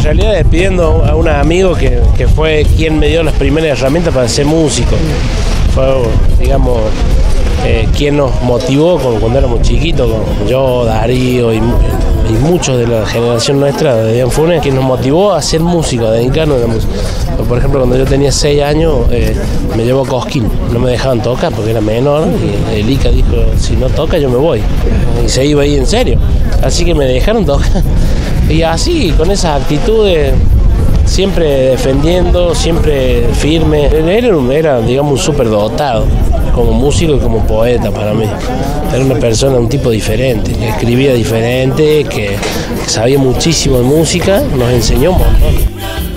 realidad despidiendo a un amigo que fue quien me dio las primeras herramientas para ser músico. Fue, digamos, quien nos motivó cuando éramos chiquitos, yo, Darío y muchos de la generación nuestra de Dian Funes, quien nos motivó a ser músico, a dedicarnos a la música. Por ejemplo, cuando yo tenía 6 años, me llevó a Cosquín, no me dejaban tocar porque era menor, y el Ica dijo, si no toca yo me voy, y se iba ahí en serio, así que me dejaron tocar, y así, con esas actitudes, siempre defendiendo, siempre firme. Él era, digamos, un superdotado, como músico y como poeta para mí. Era una persona, un tipo diferente, que escribía diferente, que sabía muchísimo de música, nos enseñó un montón.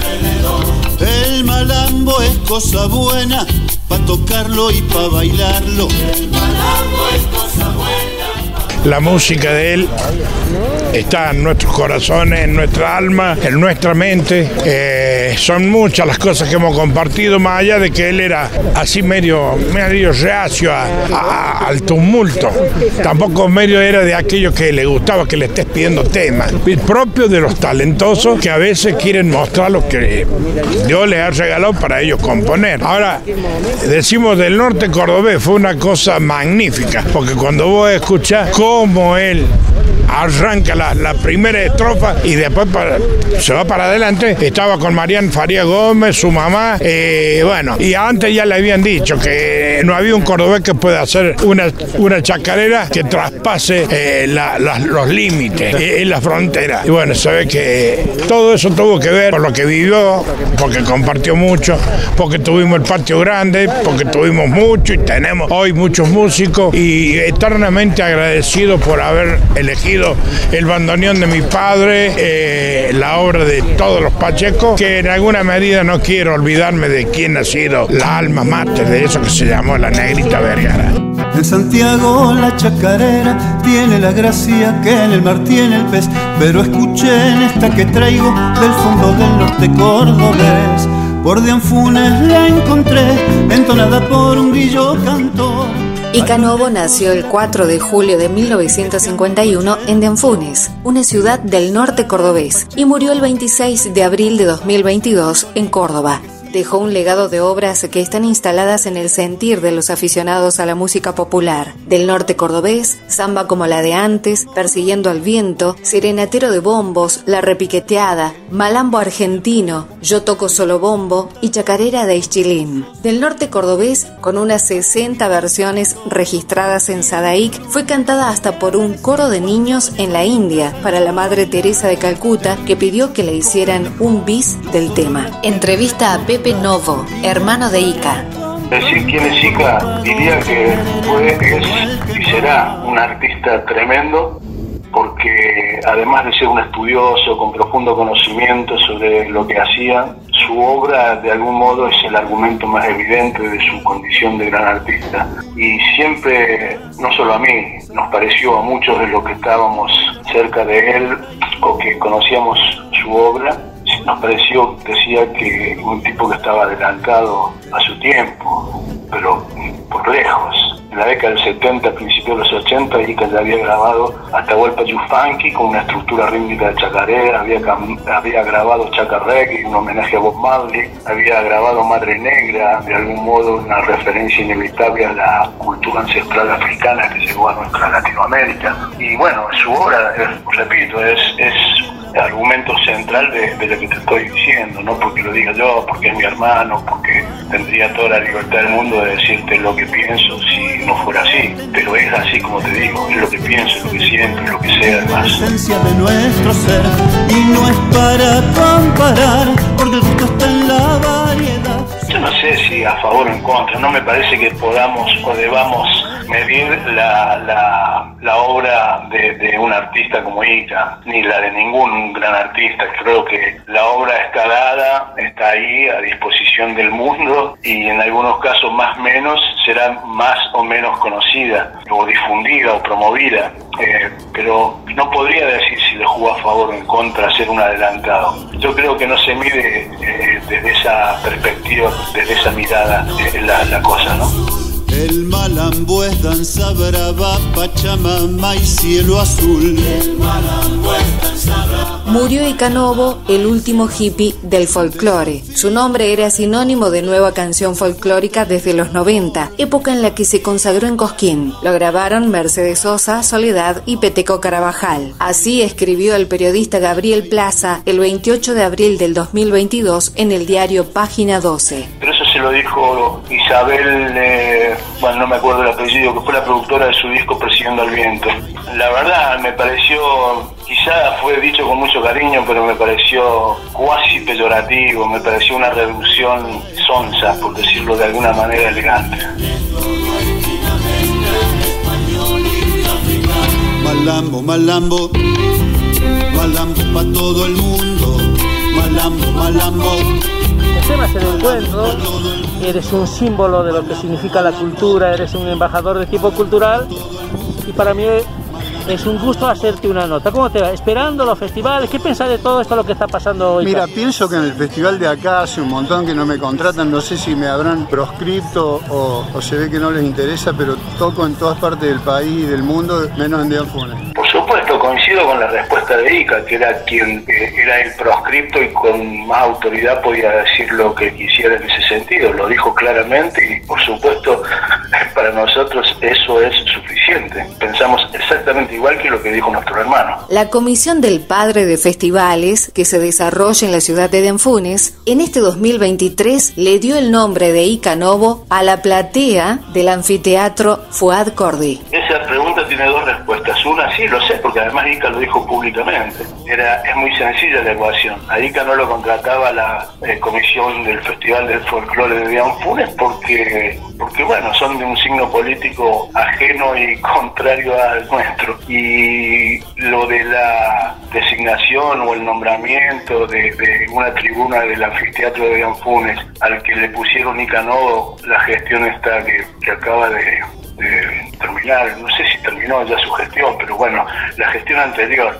El malambo es cosa buena, pa' tocarlo y pa' bailarlo. El malambo es cosa buena. La música de él está en nuestros corazones, en nuestra alma, en nuestra mente. Son muchas las cosas que hemos compartido, más allá de que él era así medio reacio al tumulto. Tampoco medio era de aquellos que le gustaba que le estés pidiendo temas. Propio de los talentosos que a veces quieren mostrar lo que Dios les ha regalado para ellos componer. Ahora, decimos del norte cordobés, fue una cosa magnífica, porque cuando vos escuchás cómo él arranca la primera estrofa y después se va para adelante. Estaba con Marián Faría Gómez, su mamá, bueno, y antes ya le habían dicho que no había un cordobés que pueda hacer una chacarera que traspase los límites en la frontera. Y bueno, se ve que todo eso tuvo que ver por lo que vivió, porque compartió mucho, porque tuvimos el patio grande, porque tuvimos mucho y tenemos hoy muchos músicos, y eternamente agradecido por haber elegido el bandoneón de mi padre, la obra de todos los Pacheco, que en alguna medida no quiero olvidarme de quién ha sido la alma mater de eso que se llamó la Negrita Vergara. En Santiago la chacarera tiene la gracia que en el mar tiene el pez, pero escuchen esta que traigo del fondo del norte cordobés. Por Dian Funes la encontré, entonada por un grillo cantor. Ica Novo nació el 4 de julio de 1951 en Dian Funes, una ciudad del norte cordobés, y murió el 26 de abril de 2022 en Córdoba. Dejó un legado de obras que están instaladas en el sentir de los aficionados a la música popular. Del norte cordobés, Samba como la de antes, Persiguiendo al viento, Serenatero de bombos, La repiqueteada, Malambo argentino, Yo toco solo bombo y Chacarera de Ischilín. Del norte cordobés, con unas 60 versiones registradas en Sadaic, fue cantada hasta por un coro de niños en la India para la Madre Teresa de Calcuta, que pidió que le hicieran un bis del tema. Entrevista a Pepe Novo, hermano de Ica. Decir quién es Ica, diría que fue, es y será un artista tremendo, porque además de ser un estudioso con profundo conocimiento sobre lo que hacía, su obra de algún modo es el argumento más evidente de su condición de gran artista. Y siempre, no solo a mí, nos pareció a muchos de los que estábamos cerca de él o que conocíamos su obra, nos pareció, decía, que un tipo que estaba adelantado a su tiempo, pero por lejos. En la década del 70, a principios de los 80, Ica ya había grabado Atahualpa Yupanqui con una estructura rítmica de chacarera, había grabado Chaca Reggae, un homenaje a Bob Marley, había grabado Madre Negra, de algún modo una referencia inevitable a la cultura ancestral africana que llegó a nuestra Latinoamérica. Y bueno, su obra, repito, es el argumento central de lo que te estoy diciendo, no porque lo diga yo, porque es mi hermano, porque tendría toda la libertad del mundo de decirte lo que pienso si no fuera así, pero es así como te digo, es lo que pienso, es lo que siento, es lo que sea además. La esencia de nuestro ser, y no es para comparar, porque el gusto está en la variedad. Yo no sé si a favor o en contra, no me parece que podamos o debamos medir la obra de un artista como Ica, ni la de ningún gran artista. Creo que la obra está dada, está ahí a disposición del mundo, y en algunos casos más o menos será más o menos conocida o difundida o promovida, pero no podría decir si le jugó a favor o en contra ser un adelantado. Yo creo que no se mide desde esa perspectiva, desde esa mirada la cosa, ¿no? El malambo es danza brava, Pachamama y cielo azul. El malambo es danza brava. Murió Ika Novo, el último hippie del folclore. Su nombre era sinónimo de nueva canción folclórica desde los 90, época en la que se consagró en Cosquín. Lo grabaron Mercedes Sosa, Soledad y Peteco Carabajal. Así escribió el periodista Gabriel Plaza el 28 de abril del 2022 en el diario Página 12. Pero eso se lo dijo Isabel, bueno, no me acuerdo el apellido, que fue la productora de su disco Persiguiendo al Viento. La verdad, me pareció, quizá fue dicho con mucho cariño, pero me pareció cuasi peyorativo, me pareció una reducción sonsa, por decirlo de alguna manera elegante. Malambo, malambo, malambo pa' todo el mundo, malambo, malambo. El tema es el encuentro, eres un símbolo de lo que significa la cultura, eres un embajador de tipo cultural y para mí es un gusto hacerte una nota. ¿Cómo te va? ¿Esperando los festivales? ¿Qué piensas de todo esto lo que está pasando hoy? Mira, pienso que en el festival de acá hace un montón que no me contratan, no sé si me habrán proscripto o se ve que no les interesa, pero toco en todas partes del país y del mundo, menos en Deanfunes. Por supuesto, coincido con la respuesta de Ika, que era quien era el proscripto y con más autoridad podía decir lo que quisiera en ese sentido. Lo dijo claramente y, por supuesto, para nosotros eso es suficiente. Pensamos exactamente igual que lo que dijo nuestro hermano. La Comisión del Padre de Festivales, que se desarrolla en la ciudad de Deanfunes, en este 2023 le dio el nombre de Ika Novo a la platea del anfiteatro Fuad Cordy. Esa pregunta tiene dos respuestas. Una, sí, lo sé, porque además Ika lo dijo públicamente. Es muy sencilla la ecuación. A Ika no lo contrataba la Comisión del Festival del Folclore de Deanfunes porque, bueno, son de un signo político ajeno y contrario al nuestro. Y lo de la designación o el nombramiento de una tribuna del anfiteatro de Deanfunes al que le pusieron Ika Novo, la gestión esta que acaba de terminar, no sé si terminó ya su gestión, pero bueno, la gestión anterior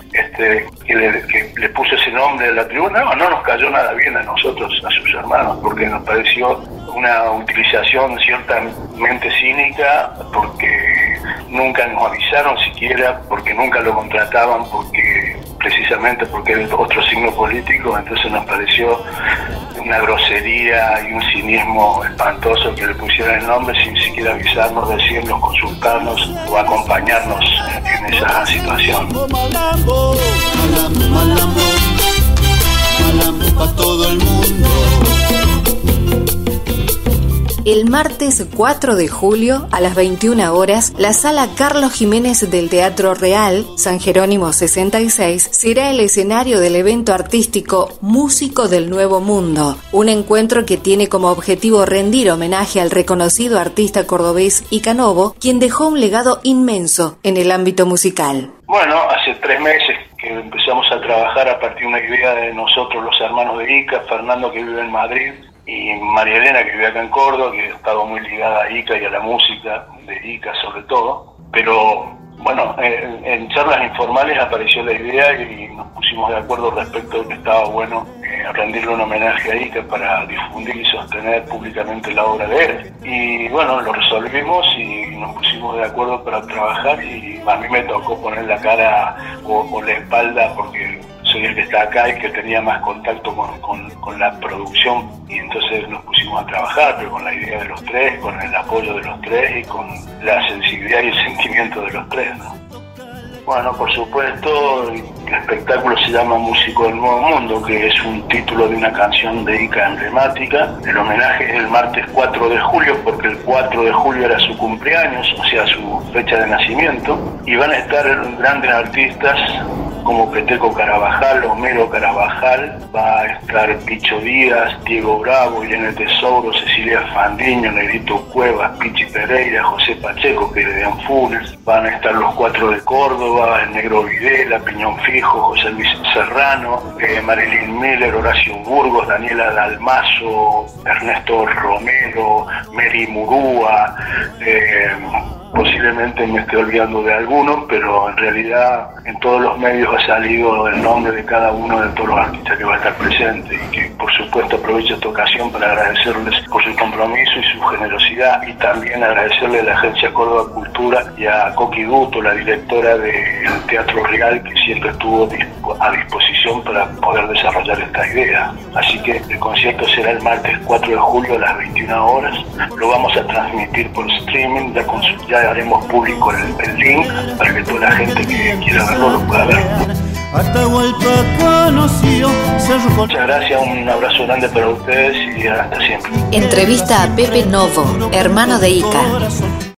que le puso ese nombre a la tribuna, no nos cayó nada bien a nosotros, a sus hermanos, porque nos pareció una utilización ciertamente cínica, porque nunca nos avisaron siquiera, porque nunca lo contrataban, precisamente porque era otro signo político. Entonces nos pareció una grosería y un cinismo espantoso que le pusieran el nombre sin siquiera avisarnos, decirnos, consultarnos o acompañarnos en esa situación. Malambo, malambo, malambo, malambo pa' todo el mundo. El martes 4 de julio, a las 21 horas, la Sala Carlos Jiménez del Teatro Real, San Jerónimo 66, será el escenario del evento artístico Músico del Nuevo Mundo, un encuentro que tiene como objetivo rendir homenaje al reconocido artista cordobés Ika Novo, quien dejó un legado inmenso en el ámbito musical. Bueno, hace 3 meses que empezamos a trabajar a partir de una idea de nosotros, los hermanos de Ika, Fernando, que vive en Madrid, y María Elena, que vive acá en Córdoba, que ha estado muy ligada a Ika y a la música de Ika sobre todo. Pero bueno, en charlas informales apareció la idea y nos pusimos de acuerdo respecto de que estaba bueno rendirle un homenaje a Ika para difundir y sostener públicamente la obra de él. Y bueno, lo resolvimos y nos pusimos de acuerdo para trabajar, y a mí me tocó poner la cara o la espalda, porque soy el que está acá y que tenía más contacto con la producción, y entonces nos pusimos a trabajar, pero con la idea de los tres, con el apoyo de los tres y con la sensibilidad y el sentimiento de los tres, ¿no? Bueno, por supuesto, el espectáculo se llama Músico del Nuevo Mundo, que es un título de una canción de Ika emblemática. El homenaje es el martes 4 de julio, porque el 4 de julio era su cumpleaños, o sea, su fecha de nacimiento, y van a estar grandes artistas como Peteco Carabajal, Homero Carabajal, va a estar Picho Díaz, Diego Bravo, Irene Tesouro, Cecilia Fandiño, Negrito Cuevas, Pichi Pereira, José Pacheco, que es de Deanfunes, van a estar los 4 de Córdoba, el Negro Videla, Piñón Fijo, José Luis Serrano, Marilyn Miller, Horacio Burgos, Daniela Dalmazo, Ernesto Romero, Mary Murúa, posiblemente me esté olvidando de alguno, pero en realidad en todos los medios ha salido el nombre de cada uno de todos los artistas que va a estar presente, y que por supuesto aprovecho esta ocasión para agradecerles por su compromiso y su generosidad, y también agradecerle a la Agencia Córdoba Cultura y a Coqui Duto, la directora del Teatro Real, que siempre estuvo a disposición para poder desarrollar esta idea. Así que el concierto será el martes 4 de julio a las 21 horas. Lo vamos a transmitir por streaming, ya haremos público el link para que toda la gente que quiera verlo lo pueda ver. Muchas gracias, un abrazo grande para ustedes y hasta siempre. Entrevista a Pepe Novo, hermano de Ica.